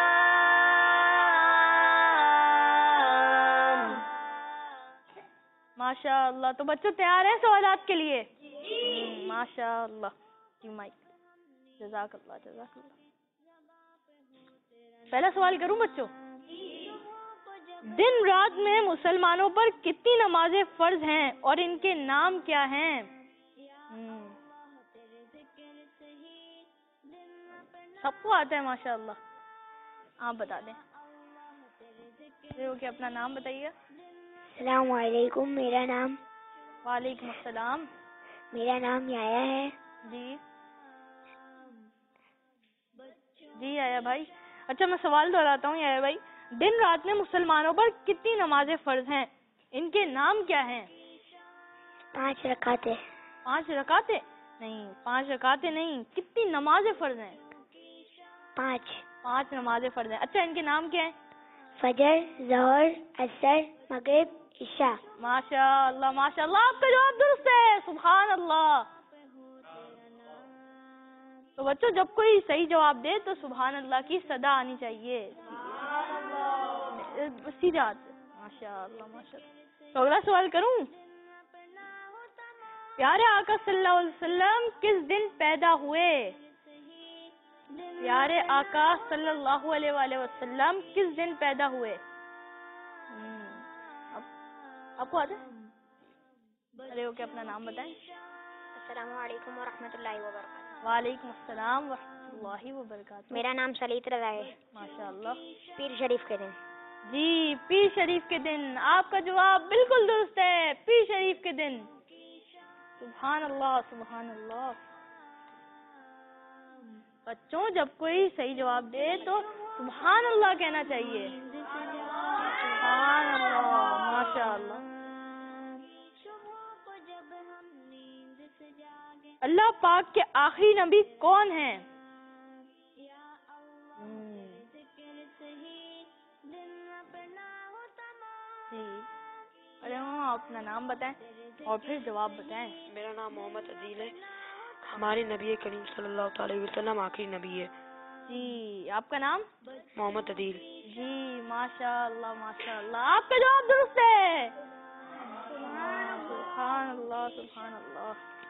ماشاء اللہ. تو بچوں تیار ہیں سوالات کے لیے؟ ماشاء اللہ. جی مائک. جزاک اللہ جزاک اللہ. پہلا سوال کروں بچوں. دن رات میں مسلمانوں پر کتنی نمازیں فرض ہیں اور ان کے نام کیا ہیں؟ سب کو آتا ہے ماشاءاللہ. آپ بتا دیں. کہ اپنا نام بتائیے. السلام علیکم. میرا نام وعلیکم السلام. میرا نام یایا ہے. جی جی آیا بھائی. اچھا میں سوال دہراتا ہوں آیا بھائی. دن رات میں مسلمانوں پر کتنی نمازیں فرض ہیں؟ ان کے نام کیا ہیں؟ 5 رکعتیں. 5 رکعتیں نہیں، 5 رکعتیں نہیں. کتنی نمازیں فرض ہیں؟ 5 نمازیں فرض ہیں. اچھا ان کے نام کیا ہیں؟ فجر، ظہر، عصر، مغرب، عشاء. ماشاء اللہ ماشاء اللہ. آپ کا جواب درست ہے. سبحان اللہ. تو بچوں جب کوئی صحیح جواب دے تو سبحان اللہ کی صدا آنی چاہیے. سیدھے ہاتھ سے. ماشاء اللہ ماشاء اللہ. تو اگلا سوال کروں. پیارے آقا صلی اللہ علیہ وسلم کس دن پیدا ہوئے؟ پیارے آقا صلی اللہ علیہ وآلہ وسلم کس دن پیدا ہوئے؟ آپ کو آتا ہے؟ ارے اوکے اپنا نام بتائیں. السلام علیکم ورحمۃ اللہ وبرکاتہ. وعلیکم السلام ورحمۃ اللہ وبرکاتہ. میرا نام سلیت رضا ہے. ماشاء اللہ. پیر شریف کے دن. جی پیر شریف کے دن. آپ کا جواب بالکل درست ہے. پیر شریف کے دن. سبحان اللہ سبحان اللہ. بچوں جب کوئی صحیح جواب دے تو سبحان اللہ کہنا چاہیے. سبحان اللہ ماشاء اللہ. اللہ پاک کے آخری نبی کون ہیں؟ جی ارے ہاں اپنا نام بتائیں اور پھر جواب بتائیں. میرا نام محمد عدیل ہے. ہمارے نبی کریم صلی اللہ تعالی وسلم آخری نبی ہے. جی آپ کا نام؟ محمد عدیل. جی ماشاء اللہ ماشاء اللہ. آپ کا جواب درست ہے. سبحان اللہ سبحان اللہ.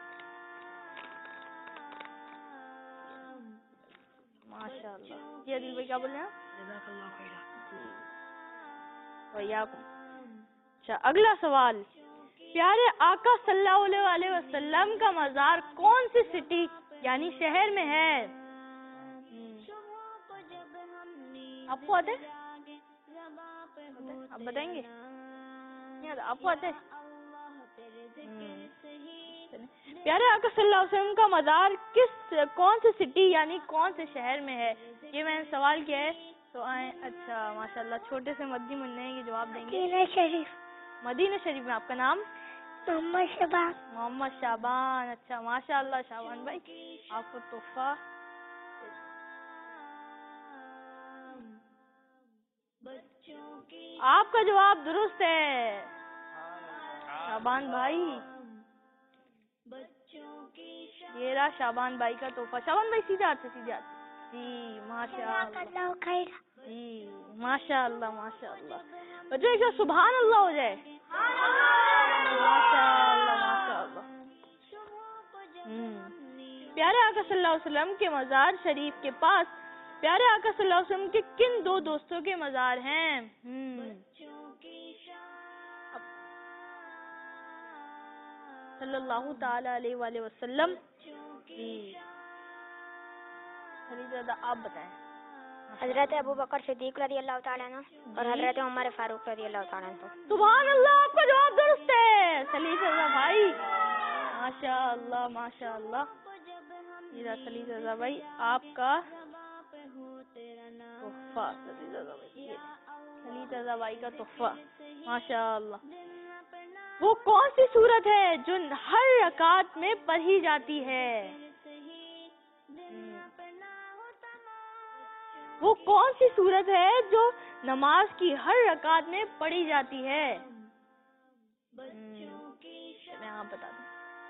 ماشاء اللہ. جی عدیل بھائی کیا بول رہے ہیں؟ جزاک اللہ خیرہ. اچھا اگلا سوال. پیارے آقا صلی اللہ علیہ وآلہ وسلم کا مزار کون سی سٹی یعنی شہر میں ہے؟ آپ کو آتے آپ بتائیں گے؟ آپ کو آتے پیارے آقا صلی اللہ علیہ وسلم کا مزار کون سی سٹی یعنی کون سے شہر میں ہے؟ یہ میں نے سوال کیا ہے تو آئیں. اچھا ماشاء اللہ. چھوٹے سے مدنی منع یہ جواب دیں گے. مدینہ شریف. مدینہ شریف میں. آپ کا نام؟ محمد شبان. محمد شعبان. اچھا ماشاء اللہ شعبان بھائی آپ کو تحفہ. آپ کا جواب درست ہے شعبان بھائی. یہ رہا شعبان بھائی کا تحفہ. شعبان بھائی سیدھے ہاتھ سے سیدھے ہاتھ سے. جی ماشاء اللہ. جی ماشاء اللہ ماشاء اللہ. بچوں ایک سبحان اللہ ہو جائے. ماشاء اللہ ماشاء اللہ. پیارے آقا صلی اللہ علیہ وسلم کے مزار شریف کے پاس پیارے آقا صلی اللہ علیہ وسلم کے کن 2 دوستوں کے مزار ہیں؟ صلی اللہ تعالی علیہ وآلہ وسلم. جی آپ بتائیں. حضرت ابو بکر صدیق رضی اللہ تعالیٰ عنہ اور حضرت عمر فاروق رضی اللہ تعالیٰ عنہ. سبحان اللہ. آپ کا جواب درست ہے سلیف رضا بھائی. ماشاء اللہ ماشاء اللہ. سلیف رضا بھائی آپ کا تحفہ. سلیف رضا بھائی کا تحفہ. ماشاء اللہ. وہ کون سی سورت ہے جو ہر رکعت میں پڑھی جاتی ہے؟ وہ کون سی سورت ہے جو نماز کی ہر رکعت میں پڑھی جاتی ہے؟ میں آپ بتا دوں.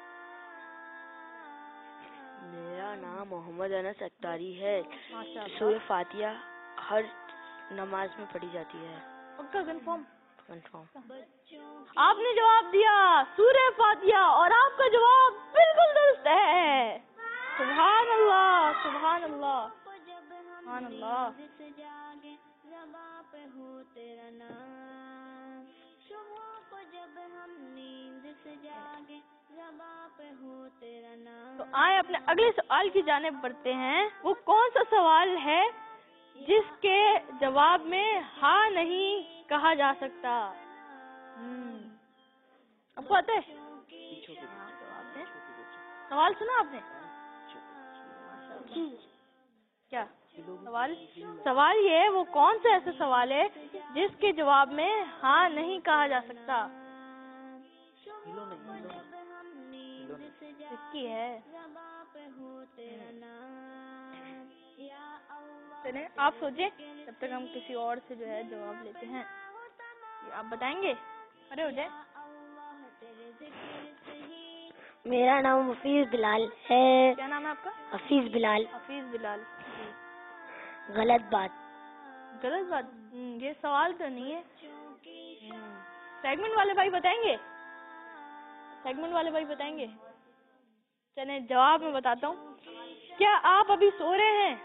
میرا نام محمد انس اختاری ہے. ماشاءاللہ. سورہ فاتحہ ہر نماز میں پڑھی جاتی ہے. پکا کنفرم. کنفرم. آپ نے جواب دیا سورہ فاتحہ اور آپ کا جواب بالکل درست ہے. سبحان اللہ سبحان اللہ سبحان اللہ. تو آئے اپنے اگلے سوال کی جانب بڑھتے ہیں. وہ کون سا سوال ہے جس کے جواب میں ہاں نہیں کہا جا سکتا؟ آپ کو آتا ہے سوال سنا آپ نے؟ کیا سوال یہ ہے وہ کون سا ایسا سوال ہے جس کے جواب میں ہاں نہیں کہا جا سکتا؟ کی ہے چلیں آپ سوچیں تب تک ہم کسی اور سے جو ہے جواب لیتے ہیں. آپ بتائیں گے؟ کھڑے ہو جائیں. میرا نام حفیظ بلال ہے. کیا نام ہے آپ کا؟ حفیظ بلال. حفیظ بلال. غلط بات. غلط بات؟ یہ سوال تو نہیں ہے. سیگمنٹ والے بھائی بتائیں گے؟ سیگمنٹ والے بھائی بتائیں گے؟ چلیں جواب میں بتاتا ہوں. کیا آپ ابھی سو رہے ہیں؟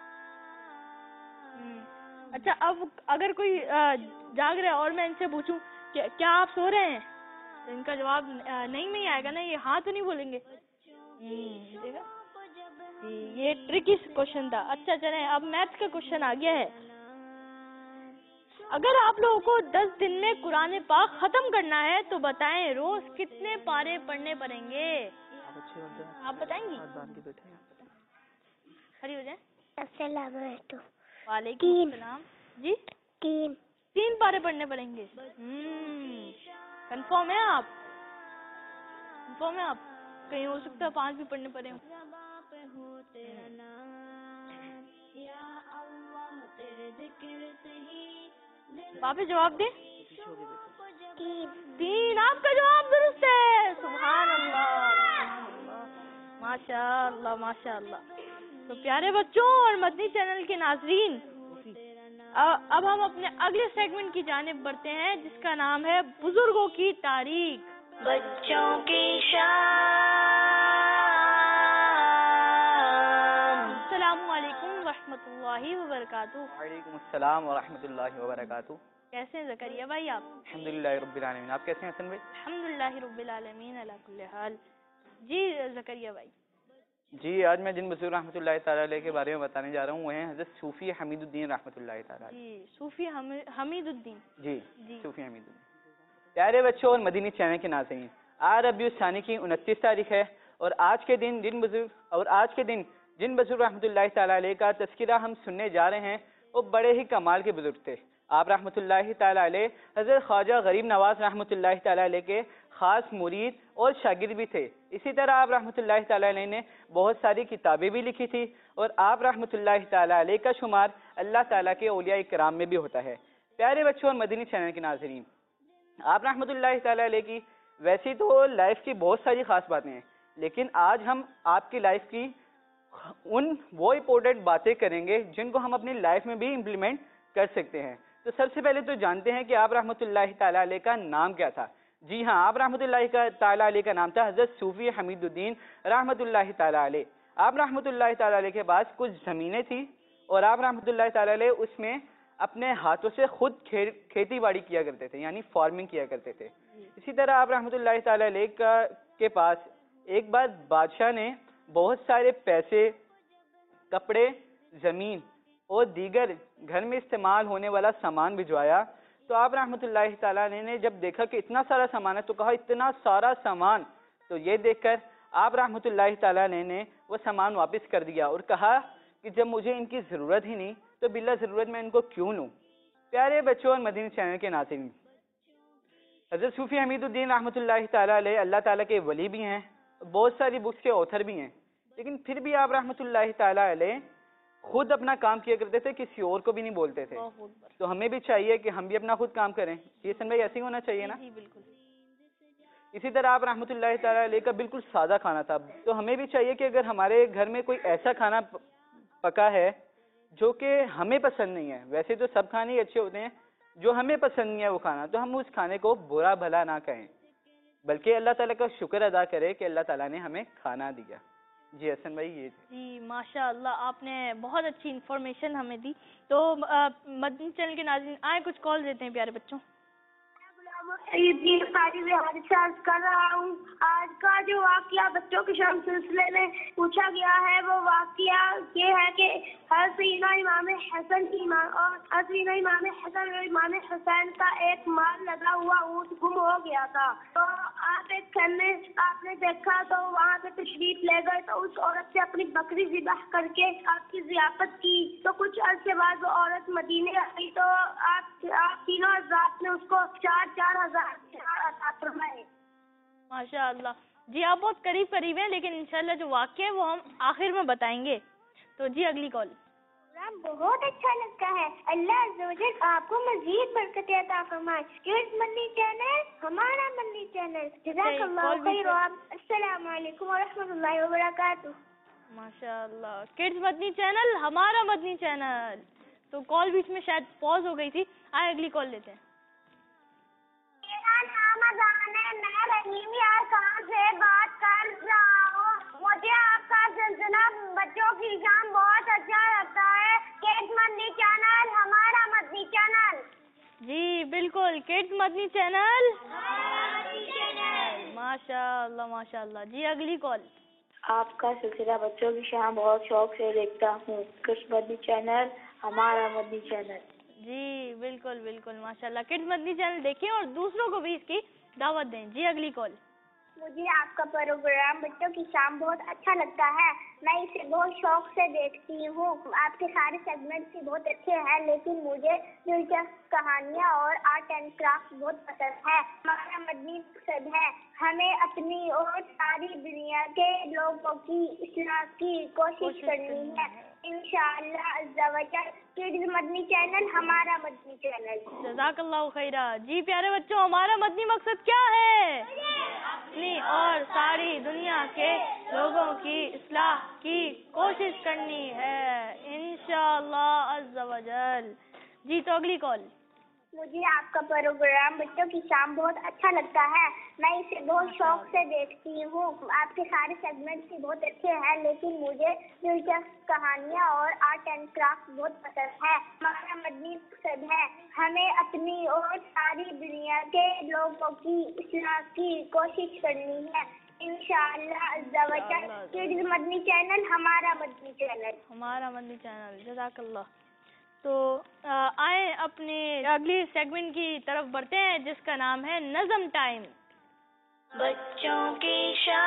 اچھا اب اگر کوئی جاگ رہا ہے اور میں ان سے پوچھوں کہ کیا آپ سو رہے ہیں تو ان کا جواب نہیں میں آئے گا نا, یہ ہاں تو نہیں بولیں گے. یہ ٹرکی کوشچن تھا. اچھا چلیں اب میتھس کا کوشچن آ گیا ہے. اگر آپ لوگوں کو 10 دن میں قرآن پاک ختم کرنا ہے تو بتائیں روز کتنے پارے پڑھنے پڑیں گے؟ آپ بتائیں گی؟ کھڑی ہو جائیں. السلام علیکم. وعلیکم السلام. جی 3 پارے پڑھنے پڑیں گے. کنفرم ہے آپ؟ کنفرم ہے آپ؟ کہیں ہو سکتا ہے 5 بھی پڑھنے پڑے ہوں. واپس جواب دیں. 3 آپ کا جواب درست ہے. سبحان اللہ ماشاء اللہ ماشاء اللہ. تو پیارے بچوں اور مدنی چینل کے ناظرین اب ہم اپنے اگلے سیگمنٹ کی جانب بڑھتے ہیں جس کا نام ہے بزرگوں کی تاریخ. بچوں کی شان. السلام علیکم ورحمۃ اللہ وبرکاتہ. وعلیکم السلام ورحمۃ اللہ وبرکاتہ. کیسے ہیں زکریا بھائی آپ؟ الحمدللہ رب العالمین. آپ کیسے ہیں حسن بھائی؟ الحمدللہ رب العالمین علی کل حال. جی زکریا بھائی. جی آج میں جن بزرگ رحمۃ اللہ تعالیٰ علیہ کے بارے میں بتانے جا رہا ہوں وہ ہیں حضرت صوفی حمید الدین رحمۃ اللہ تعالیٰ. جی صوفی حمید الدین. جی صوفی حمید الدین. پیارے بچوں اور مدنی چینل کے ناظرین, آج ربیع الثانی کی 29 تاریخ ہے اور آج کے دن جن بزرگ رحمۃ اللہ تعالیٰ علیہ کا تذکرہ ہم سننے جا رہے ہیں وہ بڑے ہی کمال کے بزرگ تھے. آپ رحمۃ اللہ تعالیٰ علیہ حضرت خواجہ غریب نواز رحمۃ اللہ تعالیٰ علیہ کے خاص مرید اور شاگرد بھی تھے. اسی طرح آپ رحمۃ اللہ تعالیٰ علیہ نے بہت ساری کتابیں بھی لکھی تھی اور آپ رحمۃ اللہ تعالیٰ علیہ کا شمار اللہ تعالیٰ کے اولیاء کرام میں بھی ہوتا ہے. پیارے بچوں اور مدنی چینل کے ناظرین, آپ رحمۃ اللہ تعالیٰ علیہ کی ویسی تو لائف کی بہت ساری خاص باتیں ہیں, لیکن آج ہم آپ کی لائف کی وہ امپورٹنٹ باتیں کریں گے جن کو ہم اپنی لائف میں بھی امپلیمنٹ کر سکتے ہیں. تو سب سے پہلے تو جانتے ہیں کہ آپ رحمۃ اللہ تعالیٰ علیہ کا نام کیا تھا. جی ہاں, آپ رحمۃ اللہ تعالیٰ علیہ کا نام تھا حضرت صوفی حمید الدین رحمۃ اللہ تعالیٰ علیہ. آپ رحمۃ اللہ تعالیٰ علیہ کے پاس کچھ زمینیں تھیں اور آپ رحمۃ اللہ تعالیٰ علیہ اس میں اپنے ہاتھوں سے خود کھیتی باڑی کیا کرتے تھے, یعنی فارمنگ کیا کرتے تھے. اسی طرح آپ رحمۃ اللہ تعالیٰ علیہ کے پاس ایک بار بادشاہ نے بہت سارے پیسے, کپڑے, زمین اور دیگر گھر میں استعمال ہونے والا سامان بھجوایا. تو آپ رحمۃ اللہ تعالیٰ علیہ نے جب دیکھا کہ اتنا سارا سامان ہے تو کہا اتنا سارا سامان, تو یہ دیکھ کر آپ رحمۃ اللہ تعالیٰ علیہ نے وہ سامان واپس کر دیا اور کہا کہ جب مجھے ان کی ضرورت ہی نہیں تو بلا ضرورت میں ان کو کیوں لوں. پیارے بچوں اور مدنی چینل کے ناظرین, حضرت صوفی حمید الدین رحمۃ اللہ تعالیٰ علیہ اللہ تعالیٰ کے ولی بھی ہیں, بہت ساری بکس کے آتھر بھی ہیں, لیکن پھر بھی آپ رحمۃ اللہ تعالیٰ علیہ خود اپنا کام کیا کرتے تھے, کسی اور کو بھی نہیں بولتے تھے. تو ہمیں بھی چاہیے کہ ہم بھی اپنا خود کام کریں. یہ سن بھائی ایسے ہی ہونا چاہیے نا؟ بالکل. اسی طرح آپ رحمۃ اللہ تعالیٰ علیہ کا بالکل سادہ کھانا تھا, تو ہمیں بھی چاہیے کہ اگر ہمارے گھر میں کوئی ایسا کھانا پکا ہے جو کہ ہمیں پسند نہیں ہے, ویسے تو سب کھانے ہی اچھے ہوتے ہیں, جو ہمیں پسند نہیں ہے وہ کھانا, تو ہم اس کھانے کو برا بھلا نہ کہیں بلکہ اللہ تعالیٰ کا شکر ادا کرے کہ اللہ تعالیٰ نے ہمیں کھانا دیا. جی حسن بھائی یہ جی ماشاء اللہ آپ نے بہت اچھی انفارمیشن ہمیں دی. تو مدنی چینل کے ناظرین آئے کچھ کال دیتے ہیں پیارے بچوں. السلام یہ قاری حادثہ کر رہا ہوں. آج کا جو واقعہ بچوں کے شام سلسلے میں پوچھا گیا ہے وہ واقعہ یہ ہے کہ حسینہ امام حسن اور امام حسین کا ایک مار لگا ہوا اونٹ گم ہو گیا تھا. تو آپ ایک خیمے آپ نے دیکھا تو وہاں پہ تشریف لے گئے تو اس عورت سے اپنی بکری ذبح کر کے آپ کی ضیافت کی. تو کچھ عرصے بعد وہ عورت مدینے آئی تو آپ تینوں حضرات نے اس کو 4,000 عطا فرمائے. ماشاء اللہ. جی آپ بہت قریب ہیں لیکن انشاءاللہ جو واقعہ ہے وہ ہم آخر میں بتائیں گے. تو جی اگلی کال. بہت اچھا لگتا ہے. اللہ عز و جل آپ کو مزید برکت عطا فرمائے. کڈز مدنی چینل ہمارا مدنی چینل. جزاک اللہ خیر. السلام علیکم ورحمۃ اللہ وبرکاتہ. ماشاء اللہ. کڈز مدنی چینل ہمارا مدنی چینل. تو کال بیچ میں شاید پاز ہو گئی تھی. آئے اگلی کال لیتے ہیں. میں رحیم یار کہاں سے بات کر رہا ہوں. مجھے آپ کا سلسلہ بچوں کی شام بہت اچھا لگتا ہے. کڈز مدنی چینل ہمارا مدنی چینل. جی بالکل کڈز مدنی چینل ماشاء اللہ ماشاء اللہ. جی اگلی کال. آپ کا سلسلہ بچوں کی شام بہت شوق سے دیکھتا ہوں. کڈز مدنی چینل ہمارا مدنی چینل. جی بالکل بالکل ماشاء اللہ. کڈز مدنی چینل دیکھیں اور دوسروں کو بھی اس کی دعوت دیں. جی اگلی کال. مجھے آپ کا پروگرام بچوں کی شام بہت اچھا لگتا ہے. میں اسے بہت شوق سے دیکھتی ہوں. آپ کے سارے سیگمنٹ بھی بہت اچھے ہیں لیکن مجھے دلچسپ کہانیاں اور آرٹ اینڈ کرافٹ بہت پسند ہے. ہمارا مدنی مقصد ہے ہمیں اپنی اور ساری دنیا کے لوگوں کی اصلاح کی کوشش کرنی ہے. انشاءاللہ عز و جل. کڈز مدنی چینل ہمارا مدنی چینل. جزاک اللہ خیرہ. جی پیارے بچوں ہمارا مدنی مقصد کیا ہے؟ اپنی اور ساری دنیا کے لوگوں کی اصلاح کی کوشش کرنی ہے انشاءاللہ عز و جل. جی تو اگلی کال. مجھے آپ کا پروگرام بچوں کی شام بہت اچھا لگتا ہے. میں اسے بہت شوق سے دیکھتی ہوں. آپ کے سارے سیگمنٹ بھی بہت اچھے ہیں لیکن مجھے دلچسپ کہانیاں اور آرٹ اینڈ کرافٹ بہت پسند ہے. ہمارا مدنی مقصد ہے ہمیں اپنی اور ساری دنیا کے لوگوں کی اصلاح کی کوشش کرنی ہے انشاءاللہ عز و جل. کڈز مدنی چینل ہمارا مدنی چینل. ہمارا مدنی چینل. جزاک اللہ. تو آئیں اپنے اگلی سیگمنٹ کی طرف بڑھتے ہیں جس کا نام ہے نظم ٹائم. بچوں کی شام.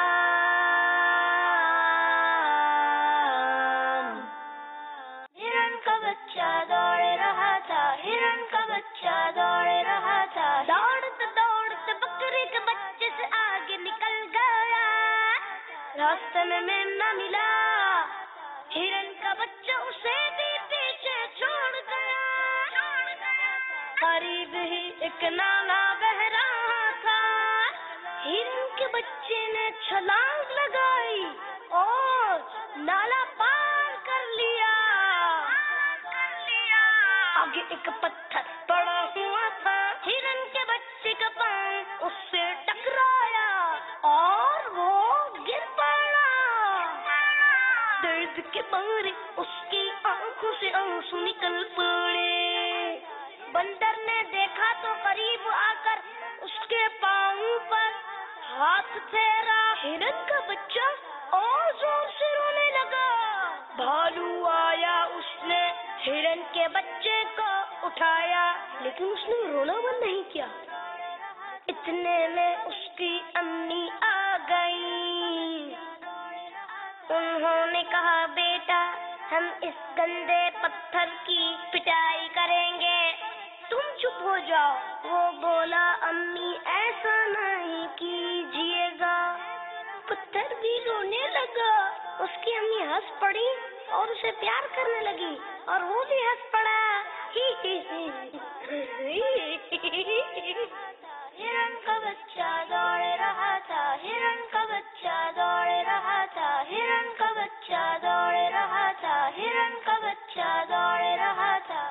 ہرن کا بچہ دوڑ رہا تھا. ہرن کا بچہ دوڑ رہا تھا. دوڑتے دوڑتے بکری کے بچے سے آگے نکل گیا. راستے میں نہ ملا. ہرن کا بچہ اسے بھی پیچھے چھوڑ گیا. قریب ہی ایک نالا بہ رہا تھا. ہرن کے بچے نے چھلانگ لگائی اور نالا پار کر لیا. آگے ایک پتھر پڑا ہوا تھا. ہرن کے بچے کا پاؤں اس سے ٹکرایا اور وہ گر پڑا. درد کے مارے اس کی آنکھوں سے آنسو نکل پڑے. بندر نے دیکھا تو قریب آ کر اس کے پاؤں پر ہاتھ پھیرا. ہرن کا بچہ اور زور سے رونے لگا. بھالو آیا. اس نے ہرن کے بچے کو اٹھایا لیکن اس نے رونا بند نہیں کیا. اتنے میں اس کی امی آ گئی. انہوں نے کہا بیٹا ہم اس گندے پتھر کی پٹائی کریں گے. تم چپ ہو جاؤ. وہ بولا امی ایسا نہیں کیجیے گا. پتھر بھی رونے لگا. اس کی امی ہنس پڑی اور اسے پیار کرنے لگی اور وہ بھی ہنس پڑا. ہرن کا بچہ دوڑ رہا تھا. ہرن کا بچہ دوڑ رہا تھا. ہرن کا بچہ دوڑ رہا تھا. ہرن کا بچہ دوڑ رہا تھا.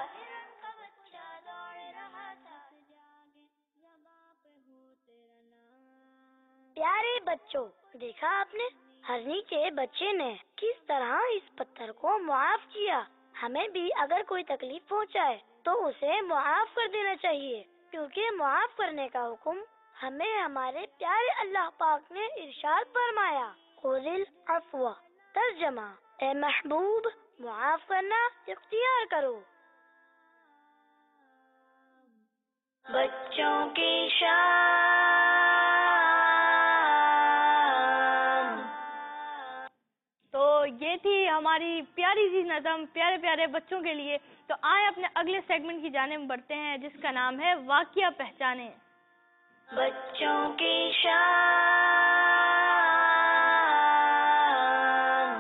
پیارے بچوں دیکھا آپ نے ہرنی کے بچے نے کس طرح اس پتھر کو معاف کیا. ہمیں بھی اگر کوئی تکلیف پہنچائے تو اسے معاف کر دینا چاہیے. کیونکہ معاف کرنے کا حکم ہمیں ہمارے پیارے اللہ پاک نے ارشاد فرمایا، خذ العفو، ترجمہ اے محبوب معاف کرنا اختیار کرو۔ بچوں کی شان۔ تو یہ تھی ہماری پیاری سی نظم پیارے پیارے بچوں کے لیے۔ تو آئے اپنے اگلے سیگمنٹ کی جانب بڑھتے ہیں جس کا نام ہے واقعہ پہچانے۔ بچوں کی شان۔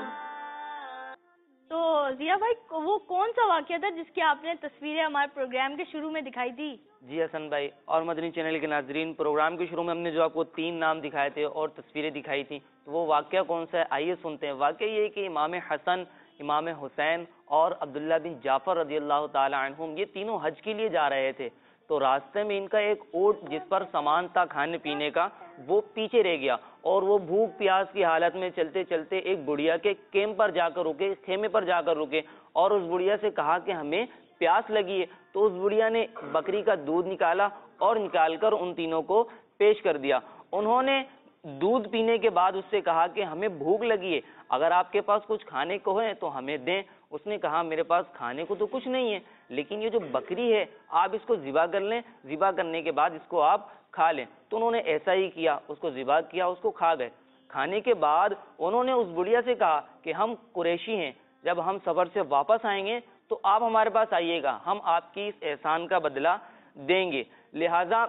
تو ضیاء بھائی وہ کون سا واقعہ تھا جس کی آپ نے تصویریں ہمارے پروگرام کے شروع میں دکھائی تھی؟ جی حسن بھائی اور مدنی چینل کے ناظرین، پروگرام کے شروع میں ہم نے جو آپ کو 3 نام دکھائے تھے اور تصویریں دکھائی تھیں، تو وہ واقعہ کون سا ہے آئیے سنتے ہیں۔ واقعہ یہ ہے کہ امام حسن، امام حسین اور عبداللہ بن جعفر رضی اللہ تعالی عنہم یہ تینوں حج کے لیے جا رہے تھے۔ تو راستے میں ان کا ایک اونٹ جس پر سامان تھا کھانے پینے کا وہ پیچھے رہ گیا، اور وہ بھوک پیاس کی حالت میں چلتے چلتے ایک بڑھیا کے کیمپ پر جا کر رکے، خیمے پر جا کر رکے، اور اس بڑھیا سے کہا کہ ہمیں پیاس لگی ہے۔ تو اس بڑھیا نے بکری کا دودھ نکالا اور نکال کر ان تینوں کو پیش کر دیا۔ انہوں نے دودھ پینے کے بعد اس سے کہا کہ ہمیں بھوک لگی ہے، اگر آپ کے پاس کچھ کھانے کو ہے تو ہمیں دیں۔ اس نے کہا میرے پاس کھانے کو تو کچھ نہیں ہے، لیکن یہ جو بکری ہے آپ اس کو ذبح کر لیں، ذبح کرنے کے بعد اس کو آپ کھا لیں۔ تو انہوں نے ایسا ہی کیا، اس کو ذبح کیا، اس کو کھا گئے۔ کھانے کے بعد انہوں نے اس بڑھیا سے کہا کہ ہم قریشی ہیں، جب ہم سفر سے واپس آئیں گے تو آپ ہمارے پاس آئیے گا، ہم آپ کی اس احسان کا بدلہ دیں گے۔ لہذا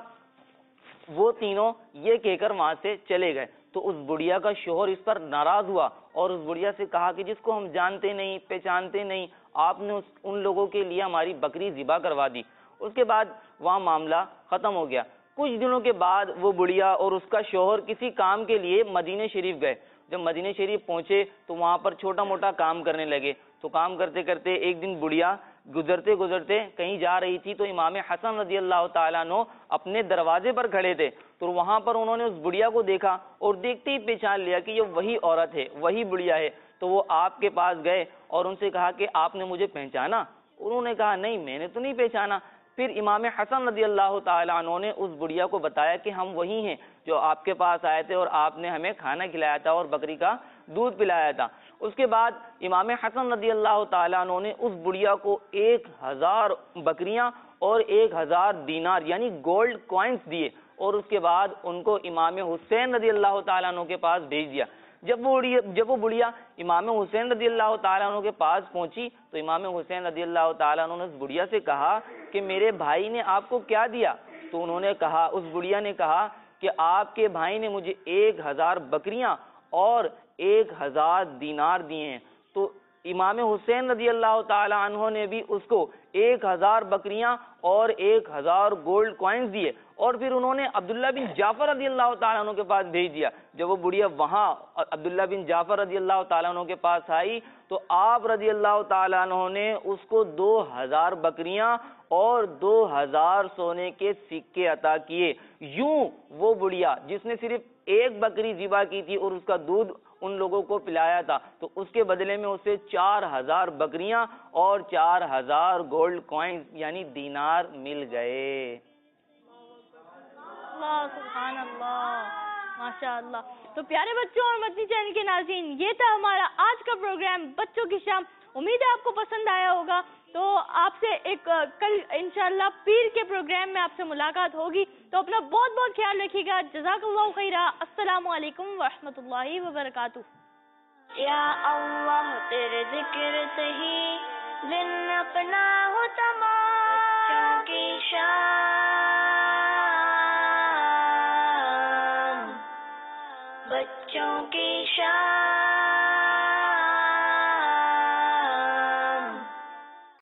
وہ تینوں یہ کہہ کر وہاں سے چلے گئے۔ تو اس بڑھیا کا شوہر اس پر ناراض ہوا اور اس بڑھیا سے کہا کہ جس کو ہم جانتے نہیں پہچانتے نہیں، آپ نے ان لوگوں کے لیے ہماری بکری ذبح کروا دی۔ اس کے بعد وہاں معاملہ ختم ہو گیا۔ کچھ دنوں کے بعد وہ بڑھیا اور اس کا شوہر کسی کام کے لیے مدینہ شریف گئے۔ جب مدینہ شریف پہنچے تو وہاں پر چھوٹا موٹا کام کرنے لگے۔ تو کام کرتے کرتے ایک دن بڑھیا گزرتے گزرتے کہیں جا رہی تھی، تو امام حسن رضی اللہ تعالیٰ عنہ اپنے دروازے پر کھڑے تھے۔ تو وہاں پر انہوں نے اس بڑھیا کو دیکھا اور دیکھتے ہی پہچان لیا کہ یہ وہی عورت ہے، وہی بڑھیا ہے۔ تو وہ آپ کے پاس گئے اور ان سے کہا کہ آپ نے مجھے پہچانا؟ انہوں نے کہا نہیں میں نے تو نہیں پہچانا۔ پھر امام حسن رضی اللہ تعالیٰ عنہ نے اس بڑھیا کو بتایا کہ ہم وہی ہیں جو آپ کے پاس آئے تھے اور آپ نے ہمیں کھانا کھلایا تھا اور بکری کا دودھ پلایا تھا۔ اس کے بعد امام حسن رضی اللہ تعالیٰ عنہ نے اس بڑھیا کو 1000 بکریاں اور 1000 دینار یعنی گولڈ کوائنز دیے، اور اس کے بعد ان کو امام حسین رضی اللہ تعالیٰ عنہ کے پاس بھیج دیا۔ جب وہ بڑھیا امام حسین رضی اللہ تعالیٰ عنہ کے پاس پہنچی تو امام حسین رضی اللہ تعالیٰ عنہ نے اس بڑھیا سے کہا کہ میرے بھائی نے آپ کو کیا دیا؟ تو انہوں نے کہا، اس بڑھیا نے کہا کہ آپ کے بھائی نے مجھے 1000 بکریاں اور 1000 دینار دیے ہیں۔ تو امام حسین رضی اللہ تعالی عنہ نے بھی اس کو 1000 بکریاں اور 1000 گولڈ کوائنز دیے، اور پھر انہوں نے عبداللہ بن جعفر رضی اللہ تعالیٰ عنہ کے پاس بھیج دیا۔ جب وہ بڑھیا وہاں عبداللہ بن جعفر رضی اللہ تعالیٰ عنہ کے پاس آئی تو آپ رضی اللہ تعالیٰ عنہ نے اس کو 2000 بکریاں اور 2000 سونے کے سکے عطا کیے۔ یوں وہ بڑھیا جس نے صرف ایک بکری ذبح کی تھی اور اس کا دودھ ان لوگوں کو پلایا تھا، تو اس کے بدلے میں اسے 4000 بکریاں اور 4000 گولڈ کوائنز یعنی دینار مل گئے۔ اللہ سبحان اللہ، ماشاء اللہ۔ تو پیارے بچوں اور مدنی چینل کے ناظرین، یہ تھا ہمارا آج کا پروگرام بچوں کی شام۔ امید ہے آپ کو پسند آیا ہوگا۔ تو آپ سے ایک کل انشاءاللہ پیر کے پروگرام میں آپ سے ملاقات ہوگی۔ تو اپنا بہت بہت خیال رکھیے گا۔ جزاک اللہ خیرہ۔ السلام علیکم ورحمۃ اللہ وبرکاتہ۔ یا اللہ تیرے ذکر سے ہی دن اپنا ہو تمام، بچوں کی شان، بچوں کی شان۔